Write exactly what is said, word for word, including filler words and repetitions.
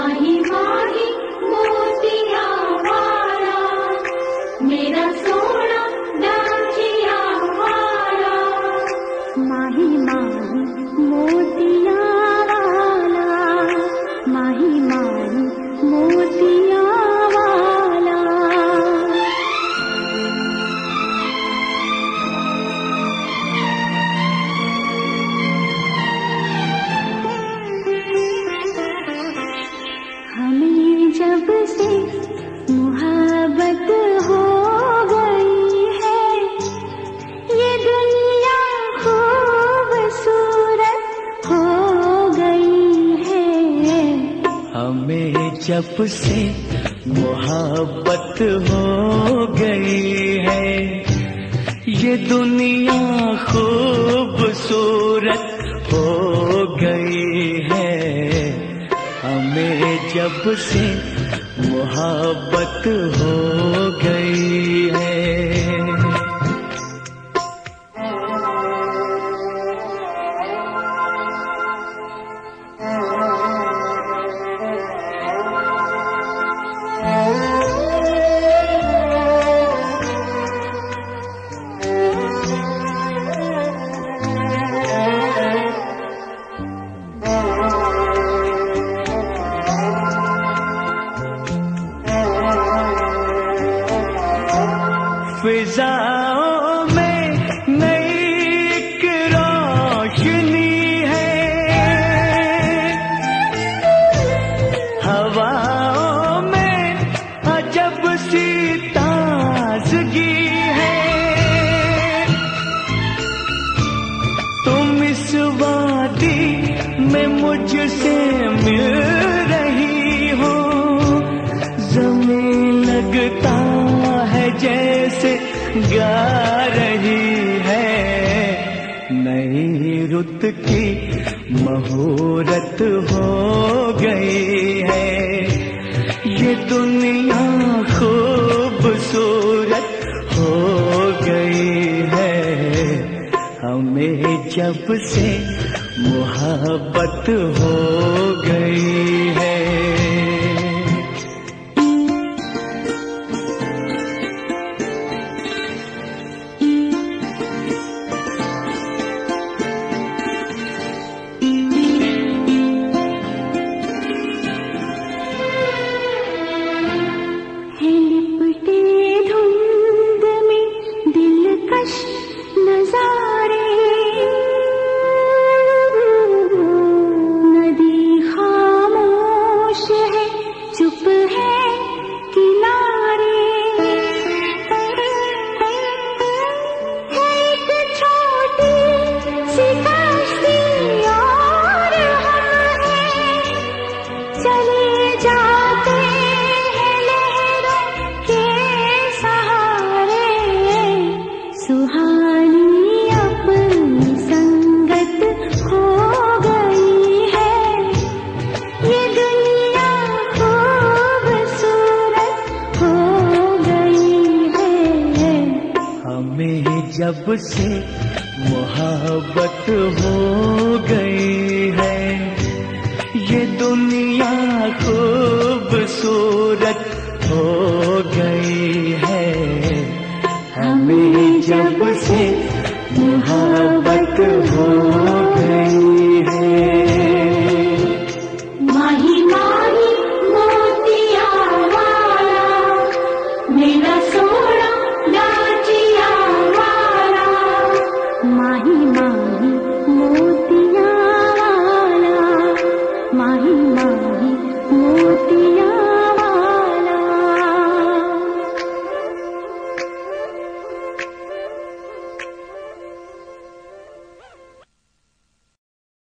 माही माही मोतिया वाला, मेरा सोना डाकिया वाला। माही माही मोतिया वाला, माही माही मोतिया वाला। हमें जब से मोहब्बत हो गई है, ये दुनिया खूबसूरत हो गई है। हमें जब से मोहब्बत हो गई है, ये दुनिया खूबसूरत हो गई है। हमें जब से मोहब्बत हो गई है। फिजाओं में नई एक रोशनी है, हवाओं में अजब सी ताजगी है। तुम इस वादी में मुझसे मिल रही हो, ज़मीन लगता है जैसे गा रही है। नई रुत की मुहूर्त हो गई है, ये दुनिया खूबसूरत हो गई है। हमें जब से मोहब्बत हो गई है। नजारे जब से मोहब्बत हो गई है, ये दुनिया खूबसूरत हो गई है। हमें जब से मोहब्बत हो गई है। माही माही मोतिया वाला, मेरा सोना डाकिया वाला। माही